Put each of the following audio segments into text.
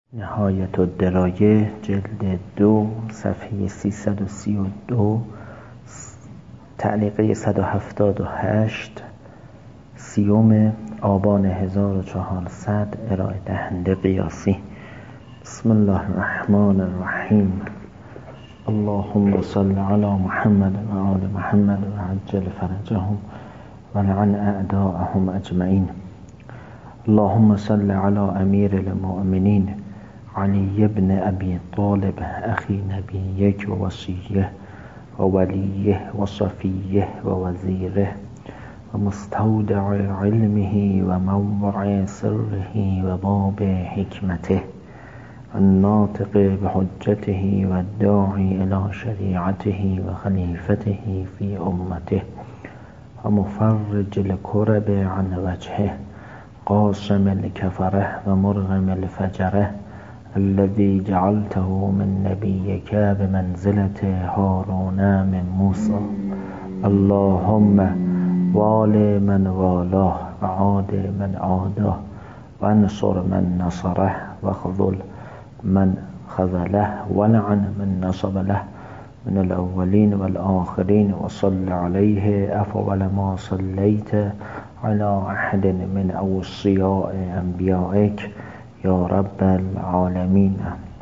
نهایت الدرایه جلد 2 صفحه 332 تعلیقه 178 30 آبان 1400 ارائه دهنده قیاسی. بسم الله الرحمن الرحیم. اللهم صل علی محمد و آل محمد و عجل فرجهم و لعن اعداءهم اجمعین. اللهم صل علی امیر المؤمنین علی ابن ابی طالب اخی نبیک و وصیه و ولیه و صفیه و وزیره و مستودع علمه و موضع سره و باب حکمته الناطق بحجته و الداعی الى شریعته و خلیفته فی امته و مفرج الکرب عن وجهه قاسم الكفره و مرغم الفجره الذي جعلته من نبيك بمنزلة هارون من موسى. اللهم وال من والاه وعاد من عاده وانصر من نصره واخذل من خذله ولعن من نصب له من الأولين والآخرين وصل عليه أفضل ما صليت على أحد من أوصياء أنبيائك یا رب العالمین.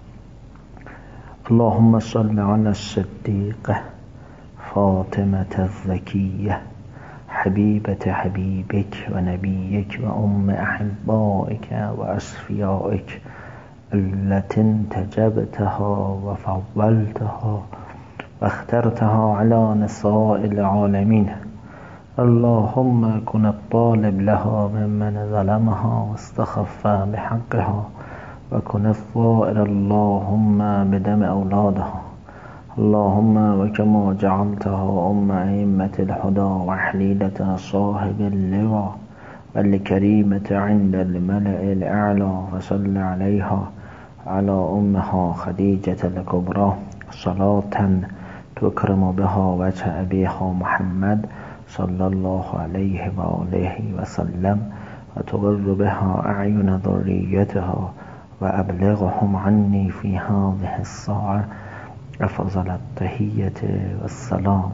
اللهم صل علی الصدیقه فاطمة الزکیه حبیبة حبیبک و نبیک و ام احبائک و اصفیائک التي انتجبتها و فضلتها و اخترتها على نساء العالمین. اللهم كن الطالب لها ممن ظلمها واستخف بحقها وكن الثائر اللهم بدم أولادها. اللهم وكما جعلتها أم أئمة الهدى وحليلة صاحب اللواء والكريمة عند الملأ الأعلى وصل عليها على أمها خديجة الكبرى صلاة تكرم بها وجه أبيها محمد صلى الله عليه وآله وسلم وتغر بها أعين ذريتها وأبلغهم عني في هذه الساعة أفضل التحية والسلام.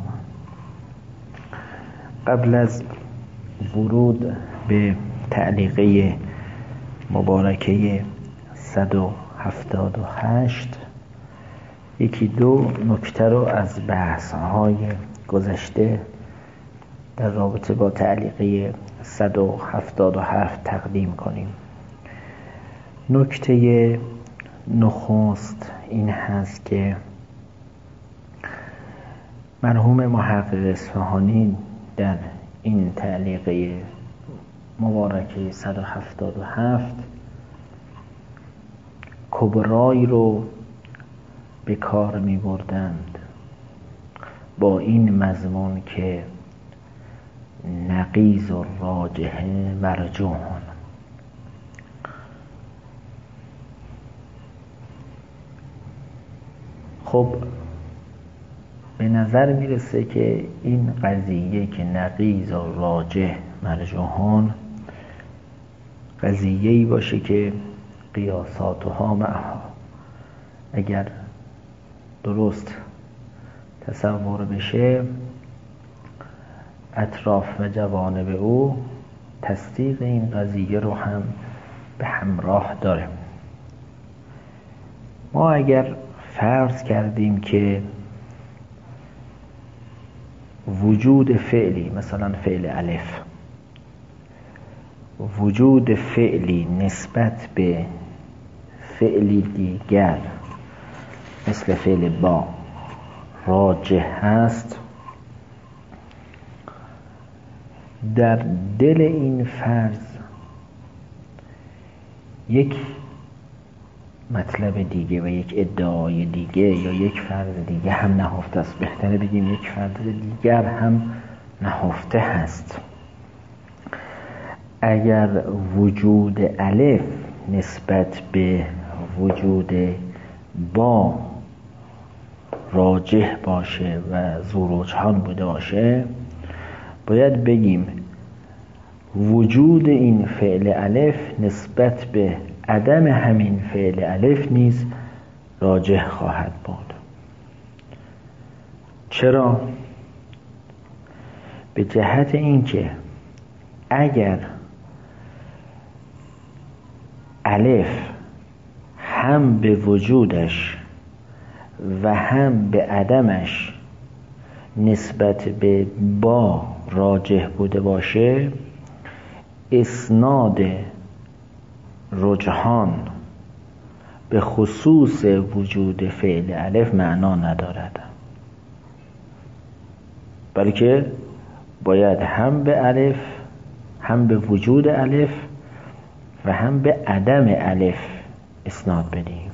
قبل از ورود به تعلیقه مبارکه 178 یکی دو نکته رو از بحث‌های گذشته در رابطه با تعلیقه 177 تقدیم کنیم. نکته نخست این هست که مرحوم محقق اصفهانی در این تعلیقه مبارکه 177 کبرایی رو به کار می بردند با این مضمون که نقیض و راجح مرجوح. خب به نظر میرسه که این قضیه که نقیض و راجح مرجوحان قضیه‌ای باشه که قیاساتها معها اگر درست تصور بشه اطراف و جوانب او تصدیق این قضیه رو هم به همراه داره. ما اگر فرض کردیم که وجود فعلی مثلا فعل الف وجود فعلی نسبت به فعلی دیگر مثل فعل با راجح هست، در دل این فرض یک مطلب دیگه و یک ادعای دیگه یا یک فرض دیگه هم نهفته است. بهتره بگیم یک فرض دیگر هم نهفته هست. اگر وجود الف نسبت به وجود با راجح باشه و ذوالرجحان بوده باشه، باید بگیم وجود این فعل الف نسبت به عدم همین فعل الف نیز راجح خواهد بود. چرا؟ به جهت اینکه اگر الف هم به وجودش و هم به عدمش نسبت به با راجح بوده باشه، اسناد رجحان به خصوص وجود فعل الف معنا ندارد، بلکه باید هم به الف، هم به وجود الف و هم به عدم الف اسناد بدیم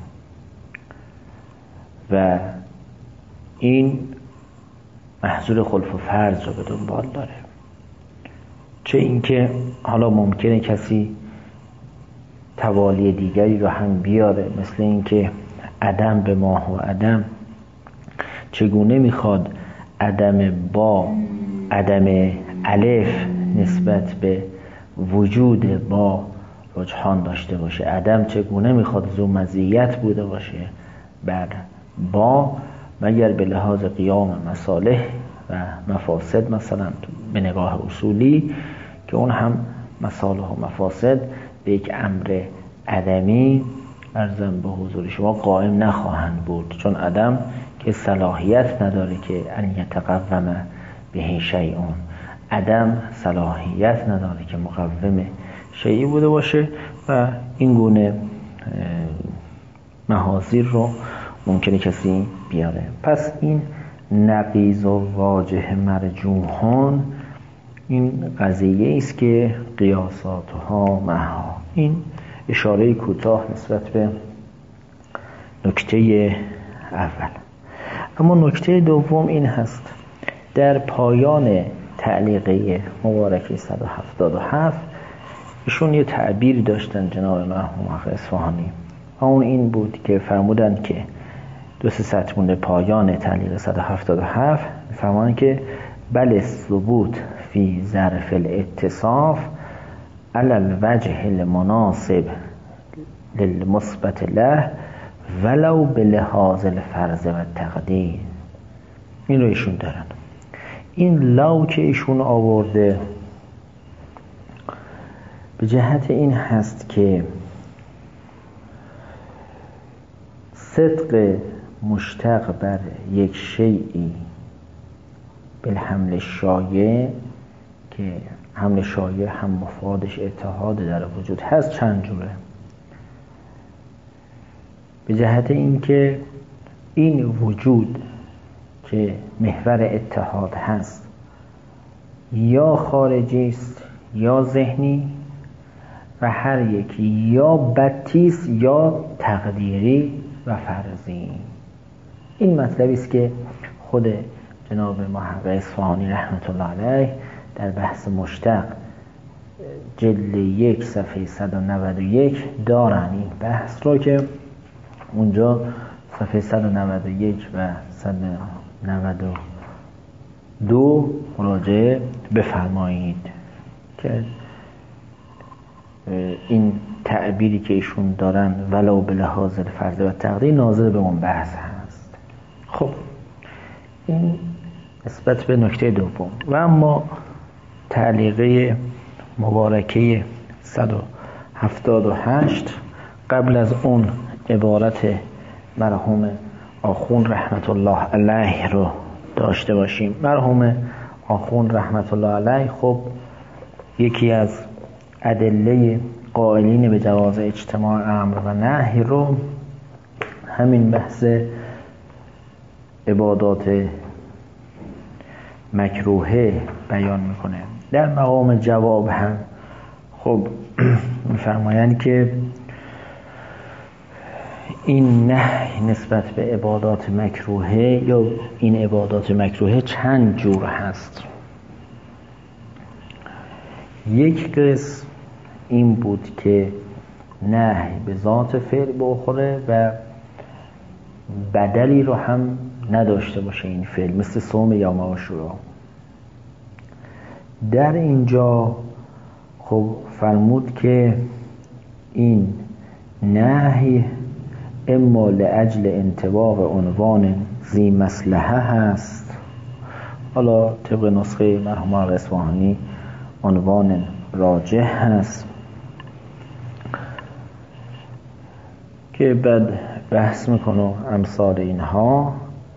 و این محصول خلف و فرض رو به دنبال داره. چه اینکه حالا ممکنه کسی توالی دیگری رو هم بیاره، مثل اینکه عدم به ماه و عدم چگونه میخواد عدم با عدم الف نسبت به وجود با رجحان داشته باشه، عدم چگونه میخواد ذو مزیت بوده باشه بر با، مگر به لحاظ قیام مصالح و مفاسد مثلا به نگاه اصولی، که اون هم مصالح و مفاسد به یک امر عدمی ارزم به حضور شما قائم نخواهند بود، چون عدم که صلاحیت نداره که ان یتقوم به شیئون، عدم صلاحیت نداره که مقوم شیئی بوده باشه و این گونه محاذیر رو ممکنه کسی بیاره. پس این نقیض و واجه مرجوحان این قضیه است که قیاساتها معها. این اشاره کوتاه نسبت به نکته اول. اما نکته دوم این هست، در پایان تعلیقه مبارکه 177 ایشون یه تعبیر داشتن جناب مرحوم حق اصفهانی، اون این بود که فرمودن که 2-3 سطر مونده پایان تعلیق 177 فرمودن که بل ثبوت فی ظرف الاتصاف علی الوجه المناسب للمثبت له ولو به لحاظ الفرض و تقدیر. این رو ایشون دارن. این لو که ایشون آورده به جهت این هست که صدق مشتق بر یک شیئی بالحمل شایع، که حمل شایع هم مفادش اتحاد در وجود هست، چند جوره. به جهت اینکه این وجود که محور اتحاد هست یا خارجی است یا ذهنی و هر یکی یا بطی است یا تقدیری و فرضی. این مطلبی است که خود جناب محقق اصفهانی رحمت الله علیه در بحث مشتق جلد 1 صفحه 191 دارن این بحث رو، که اونجا صفحه 191 و 192 مراجعه بفرمایید که این تعبیری که ایشون دارن ولو به لحاظ فرض و تقدیر ناظر به اون بحث هست. خب این نسبت به نکته دوم. و اما تعلیقه مبارکه 178 قبل از اون عبارت مرحوم آخوند رحمت الله علیه رو داشته باشیم. مرحوم آخوند رحمت الله علیه خب یکی از ادله قائلین به جواز اجتماع امر و نهی رو همین بحث عبادات مکروهه بیان میکنه. در مقام جواب هم خب میفرمایند که این نهی نسبت به عبادات مکروهه یا این عبادات مکروهه چند جور هست. یک قسم این بود که نهی به ذات فعل بخوره و بدلی رو هم نداشته باشه این فعل، مثل صوم یوم عاشورا. در اینجا خب فرمود که این نهی اما لاجل انطباق عنوان ذی مصلحه هست. حالا طبق نسخه مرحوم آقای اصفهانی عنوان راجح هست که بعد بحث میکنه امثال اینها.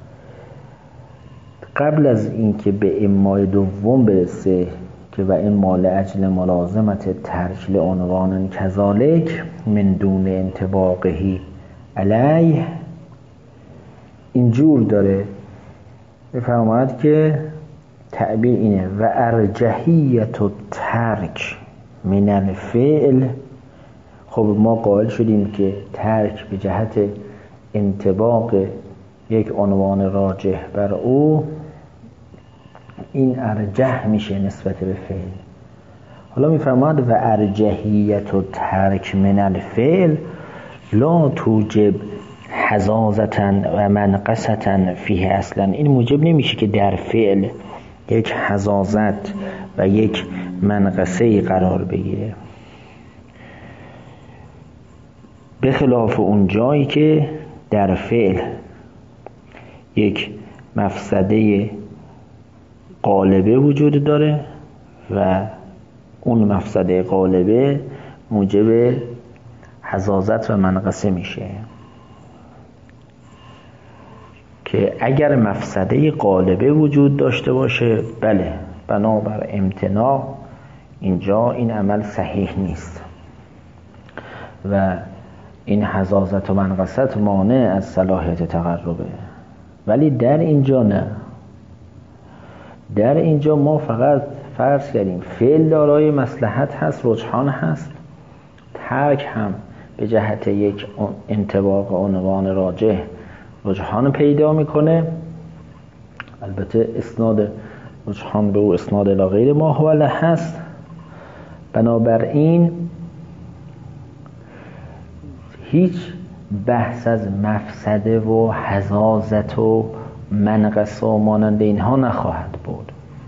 قبل از اینکه به امای دوم برسه که و این مال اجل ملازمت ترک لعنوان کذالک من دون انطباقه علیه، اینجور داره بفرماید که تعبیر اینه و ارجحیت ترک من الفعل. خب ما قائل شدیم که ترک به جهت انطباق یک عنوان راجح بر او این ارجح میشه نسبت به فعل. حالا میفرماد و ارجحیت و ترک من الفعل لا توجب حزازتا و منقصتا فیه. اصلا این موجب نمیشه که در فعل یک حزازت و یک منقصه قرار بگیره، به خلاف اون جایی که در فعل یک مفسده غالبه وجود داره و اون مفسده غالبه موجب حزازت و منقصه میشه. که اگر مفسده غالبه وجود داشته باشه بله بنابر امتناع اینجا این عمل صحیح نیست و این حزازت و منقصت مانع از صلاحیت تقربه. ولی در اینجا نه، در اینجا ما فقط فرض کردیم فعل دارای مصلحت هست، رجحان هست، ترک هم به جهت یک انطباق عنوان راجح رجحان پیدا میکنه. البته اسناد رجحان به او اسناد الی غیر ما هو له هست. بنابراین هیچ بحث از مفسده و حزازت و منقصه و مانند اینها نخواهد بود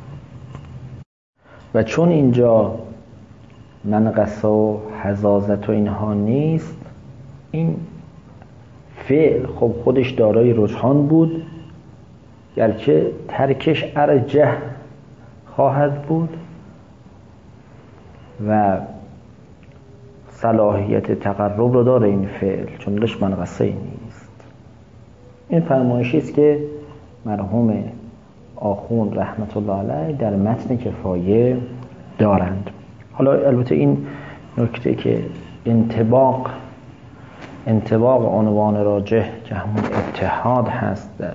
و چون اینجا منقصه و حزازت و اینها نیست، این فعل خب خودش دارای رجحان بود گرچه ترکش ارجح خواهد بود و صلاحیت تقرب رو داره این فعل چون دلش منقصه نیست. این فرمایشی است که مرحوم آخوند رحمت الله علیه در متن کفایه دارند. حالا البته این نکته که انطباق عنوان راجح که همون اتحاد هست در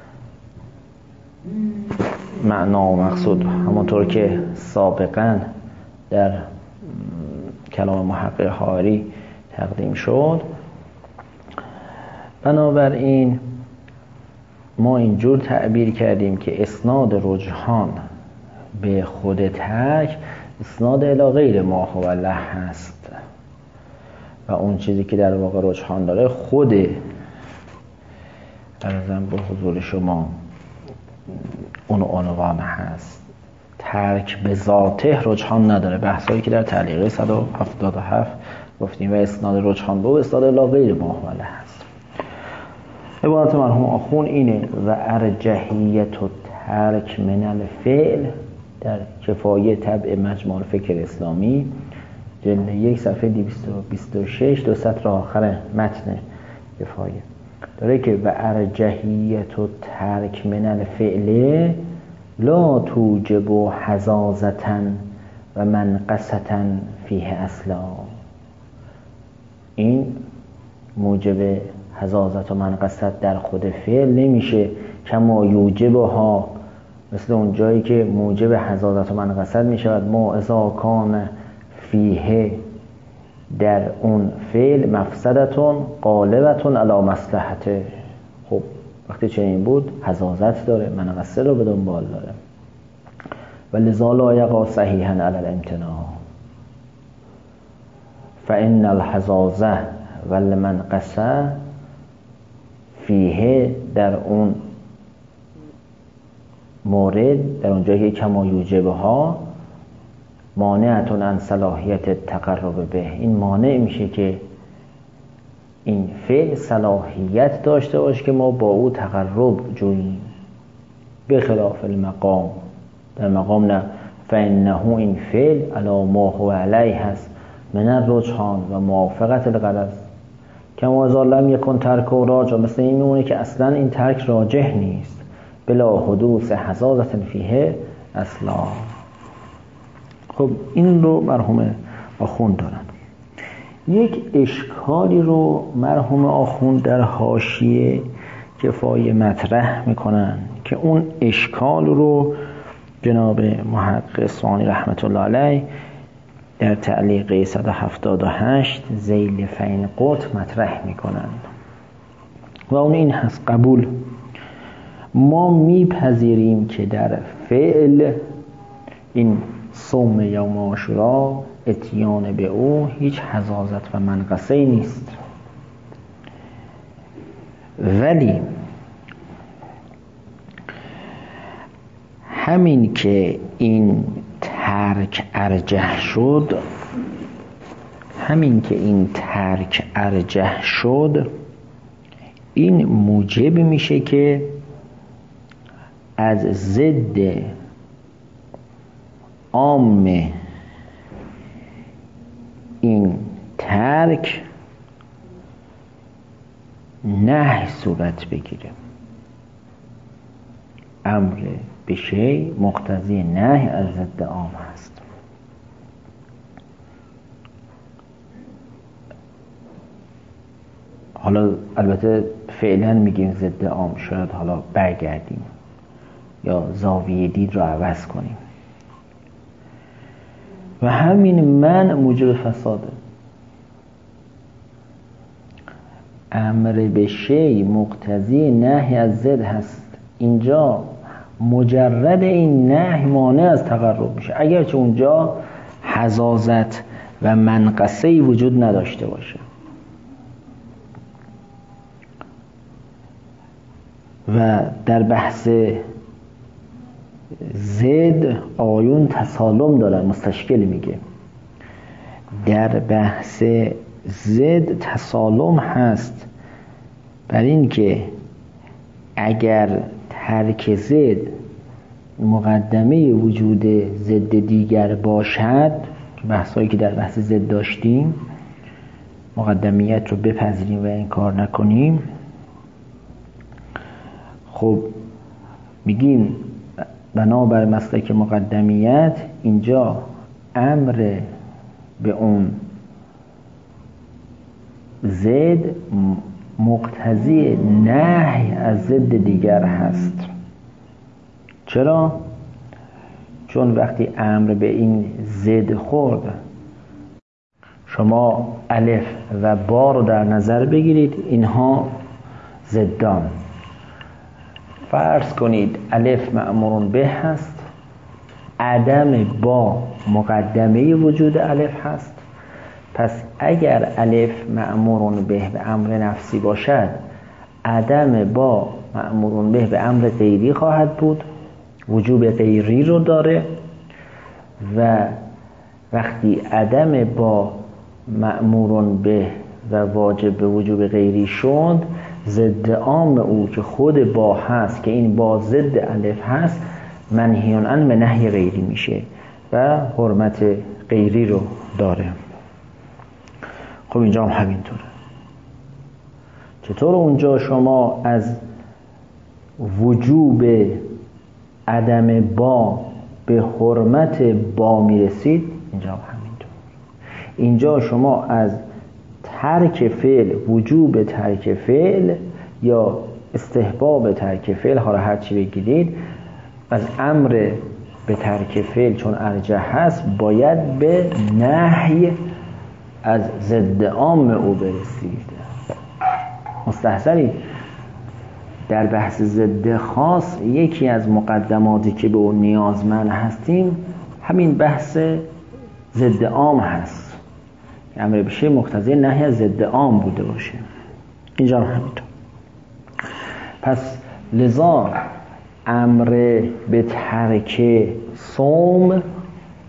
معنا و مقصود، همونطور که سابقا در کلام محقق حاری تقدیم شد. بنابراین ما اینجور تعبیر کردیم که اسناد رجحان به خود ترک اسناد الی غیر ما هو له هست و اون چیزی که در واقع رجحان داره خود عرضم به حضور شما اون عنوان هست. ترک به ذاته رجحان نداره. بحثایی که در تعلیق 177 گفتیم و اسناد رجحان به اسناد الی غیر ما هو له هست. عبارت مرحوم آخون اینه و ارجحیت و ترک من الفعل در کفایه طبع مجموع فکر اسلامی جلد 1 صفحه 226 دو سطر آخر متن کفایه داره که و ارجحیت و ترک من الفعل لا توجب حزازتا و منقصتا فیه اصلا. این موجب حزازت و منقصت در خود فعل نمیشه کما یوجبها، مثل اون جایی که موجب حزازت و منقصت میشود ما اذا کان فیه در اون فعل مفسدتون غالبتون علی مصلحته. خب وقتی چنین بود حزازت داره، منقصه رو به دنبال داره و لذا لا یقع صحیحا علی الامتناع فان الحزازه والمنقصه فیه در اون مورد، در اونجایی که کما یوجبه ها مانعتون عن صلاحیت تقرب به، این مانع میشه که این فعل صلاحیت داشته باشه که ما با او تقرب جوییم، به خلاف المقام. در مقام نه، فانه این فعل علی ما هو علیه هست من الرجحان و موافقت الغرض، کما اذا لم یکن ترک و راجع، مثل این میمونه که اصلا این ترک راجح نیست، بلا حدوث حزازة فیه اصلا. خب این رو مرحوم آخوند دارن. یک اشکالی رو مرحوم آخوند در حاشیه کفایه مطرح میکنن که اون اشکال رو جناب محقق ثانی رحمت الله علیه در تعلیق 178 ذیل فین قط مطرح میکنن و اون این هست: قبول، ما میپذیریم که در فعل این صوم یوم عاشورا اتیان به او هیچ حزازت و منقصه نیست، ولی همین که این ترک ارجح شد، این موجب میشه که از ضد عام این ترک نهی صورت بگیره. امر به شیء مقتضی نهی از ضد عام هست. حالا البته فعلا میگیم ضد عام، شاید حالا برگردیم یا زاویه دید رو عوض کنیم. و همین من موجب فساده. امر به شیء مقتضی نهی از ضد هست، اینجا مجرد این نهی مانع از تقرب میشه، اگرچه اونجا حزازت و منقصه‌ای وجود نداشته باشه. و در بحث ضد آیون تسالم دارن، مستشکل میگه در بحث ضد تسالم هست، بر این که اگر ترک ضد مقدمه وجود ضد دیگر باشد، بحثایی که در بحث ضد داشتیم، مقدمیت رو بپذیریم و انکار نکنیم، خب میگیم بنابر مسلک مقدمیت اینجا امر به اون ضد مقتضی نهی از ضد دیگر هست. چرا؟ چون وقتی امر به این ضد خورد، شما الف و با رو در نظر بگیرید، اینها ضدان. فرض کنید الف مأمور به هست، عدم با مقدمه وجود الف هست. پس اگر الف مأمور به امر نفسی باشد، عدم با مأمور به به امر غیری خواهد بود، وجوب غیری رو داره. و وقتی عدم با مأمور به و واجب به وجوب غیری شد، ضد عام او که خود با هست، که این با ضد الف هست، منهیون عن به نهی غیری میشه و حرمت غیری رو داره. خب اینجا هم همینطوره. چطور اونجا شما از وجوب عدم با به حرمت با میرسید، اینجا هم همینطور. اینجا شما از ترک فعل، وجوب ترک فعل یا استحباب ترک فعل، حالا هر چی بگیرید، از امر به ترک فعل چون ارجح هست، باید به نهی از ضد عام او برسید. مستحضرید در بحث ضد خاص یکی از مقدماتی که به اون نیازمند هستیم همین بحث ضد عام هست، امر به شیء مقتضی نهی از ضد عام بوده باشه. اینجا هم همینطور. پس لذا امر به ترک صوم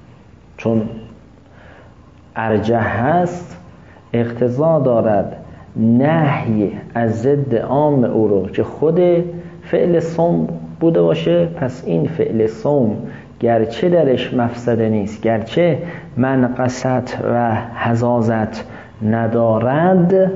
چون ارجح هست، اقتضا دارد نهی از ضد عام او رو که خود فعل صوم بوده باشه، پس این فعل صوم گرچه درش مفسده نیست، گرچه منقصت و حزازت ندارد،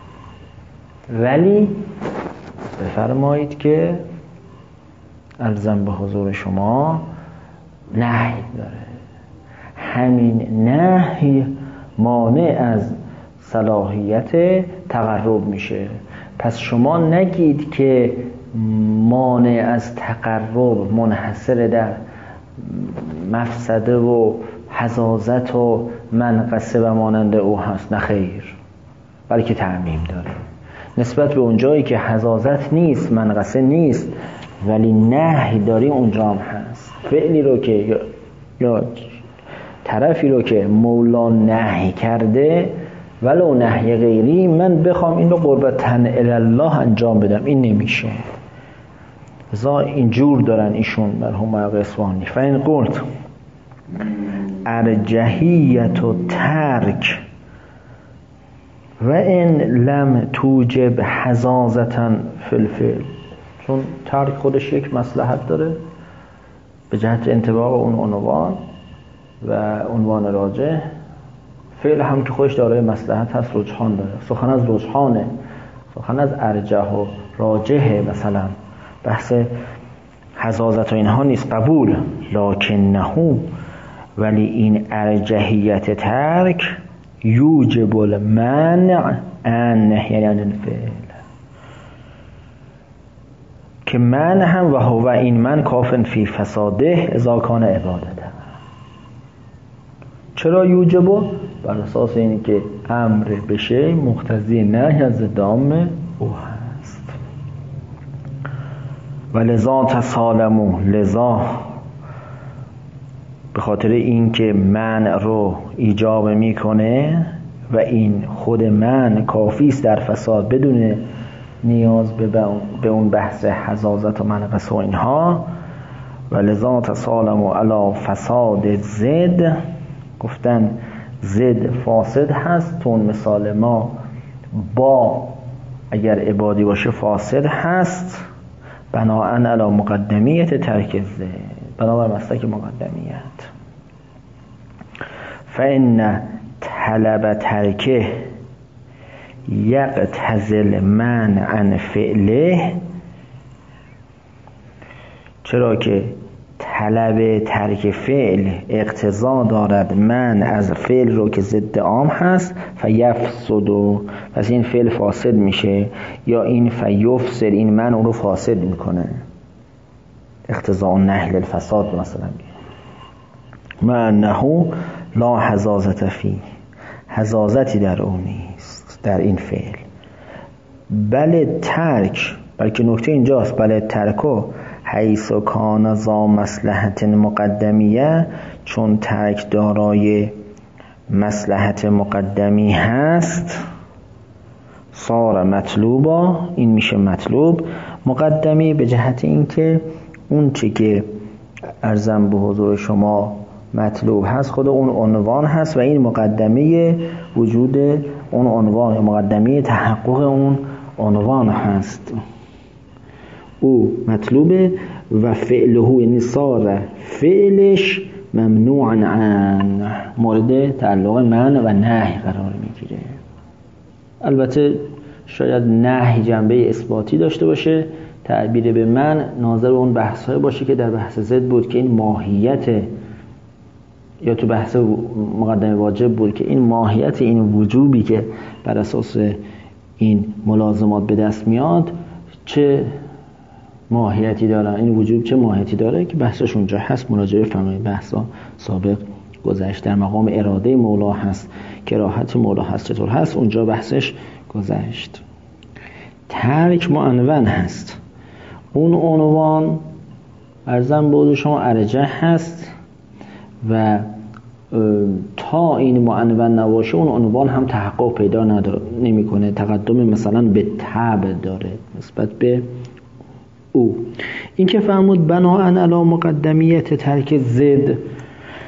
ولی بفرمایید که عرضم به حضور شما نهی داره. همین نهی مانع از صلاحیت تقرب میشه. پس شما نگید که مانع از تقرب منحصر در مفسده و حزازت و منقصه و مانند او هست. نه خیر، بلکه تعمیم داره. نسبت به اون جایی که حزازت نیست، منقصه نیست، ولی نهی داری اونجا هم هست. فعلی رو که یا طرفی رو که مولا نهی کرده ولو نهی غیری، من بخوام این رو قربتن الله انجام بدم، این نمیشه. ازا اینجور دارن ایشون مرحوم آقای اصفهانی. فین قلت ارجحیت و ترک و این لم توجب حزازتا فی الفعل، چون ترک خودش یک مصلحت داره به جهت انطباق اون عنوان و عنوان راجح، فعل هم که خودش دارای مصلحت هست، رجحان داره. سخن از رجحانه، سخن از ارجح و راجحه، مثلا بحث حزازت و اینها نیست، قبول. لکنه، ولی این ارجحیت ترک یوجب المنع عن نهی عن الفعل، که من هم و هو این من کافن فی فساده اذا کان عبادته. چرا یوجبو؟ بر اساس اینی که امر بشه مقتضی نهی از ضد عام او هست. و لذا تسالمو، لذا به خاطر این که منع رو ایجاب میکنه و این خود من کافی است در فساد بدون نیاز به اون بحث حزازت و منقص و اینها. و لذا تسالمو علی فساد زد، گفتن زد فاسد هست، تو مثال ما با اگر عبادی باشه فاسد هست، بناءً علی مقدمیت ترک زد، بنابر مسلک مقدمیت. فإن طلب ترکه یقتضی منع عن فعله، چرا که طلب ترک فعل اقتضا دارد من از فعل رو که ضد عام هست، فیفسد، پس این فعل فاسد میشه، یا این فیفسد، این من اون رو فاسد میکنه. اقتضاء النهی للفساد مثلا، مع انه لا حزازت فیه، حزازتی در اون نیست در این فعل. بله ترک، بلکه نکته اینجاست، بله ترکو حیث کان ذا مصلحت مقدمیه، چون ترک دارای مصلحت مقدمی هست، صار مطلوبا، این میشه مطلوب. مقدمی به جهت اینکه اون چی که عرضم به حضور شما مطلوب هست خود اون عنوان هست و این مقدمه وجود اون عنوان، مقدمه تحقق اون عنوان هست. او مطلوبه و فعله، یعنی صار فعلش ممنوعا عن، مورد تعلق من و نهی قرار میگیره. البته شاید نهی جنبه اثباتی داشته باشه، تعبیر به من ناظر اون بحث‌های باشه که در بحث ضد بود که این ماهیت، یا تو بحث مقدمه واجب بود که این ماهیت این وجوبی که بر اساس این ملازمات به دست میاد چه ماهیتی داره، این وجوب چه ماهیتی داره، که بحثش اونجا هست، مراجعه فرمایید. بحثا سابق گذشت، در مقام اراده مولا هست، کراهت مولا هست، چطور هست، اونجا بحثش گذشت. ترک معنون هست، اون عنوان عرضم بود شما ارجح هست و تا این معنون نباشه اون عنوان هم تحقق پیدا نمیکنه، تقدم مثلا به تبع داره نسبت به او. این که فرمود بناءً علی مقدمیت ترک ضد،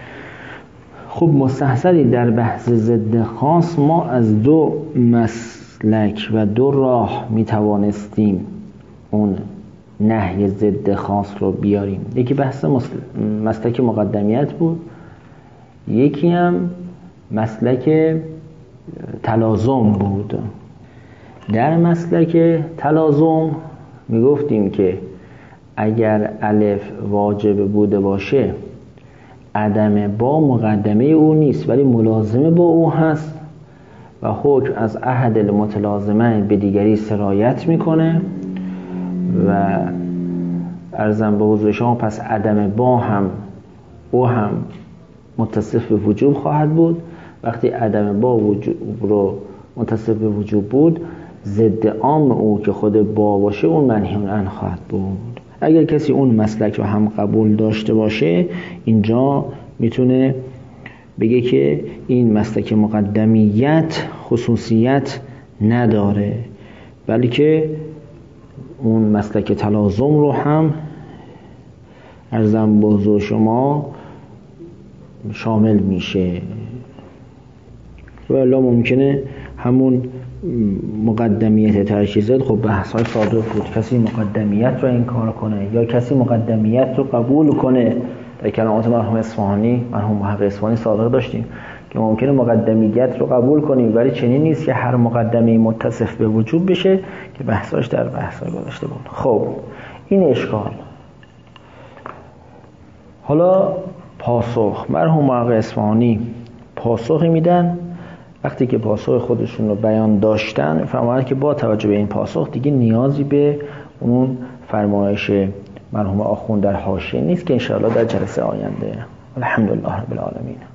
خب مستحصلی در بحث ضد خاص ما از دو مسلک و 2 راه می توانستیم اون نهی ضد خاص رو بیاریم. یکی بحث مسلک مقدمیت بود، یکی هم مسلک تلازم بود. در مسلک تلازم می گفتیم که اگر الف واجب بوده باشه، عدم با مقدمه او نیست ولی ملازمه با او هست و حکم از احد المتلازمه به دیگری سرایت میکنه و عرضم به حضور شما پس عدم با هم او هم متصف به وجوب خواهد بود. وقتی عدم با وجوب رو متصف به وجوب بود، ضد عام او که خود با باشه اون منهی عنه خواهد بود. اگر کسی اون مسلک رو هم قبول داشته باشه، اینجا میتونه بگه که این مسلک مقدمیت خصوصیت نداره، بلکه اون مسلک تلازم رو هم عرضم به حضور شما شامل میشه. و الا ممکنه همون مقدمیت ترکیزات، خب بحث های صادق بود، کسی مقدمیت رو انکار کنه یا کسی مقدمیت رو قبول کنه. در کلمات مرحوم اصفهانی، مرحوم محقق اصفهانی سابق داشتیم که ممکنه مقدمیت رو قبول کنیم ولی چنین نیست که هر مقدمه متصف به وجوب بشه که بحثاش در بحثای گذشته بود. خب این اشکال. حالا پاسخ، مرحوم محقق اصفهانی پاسخی میدن. وقتی که پاسخ خودشون رو بیان داشتن، فرمودن که با توجه به این پاسخ دیگه نیازی به اون فرمایش مرحوم آخوند در حاشیه نیست که انشاءالله در جلسه آینده. الحمدلله رب العالمین.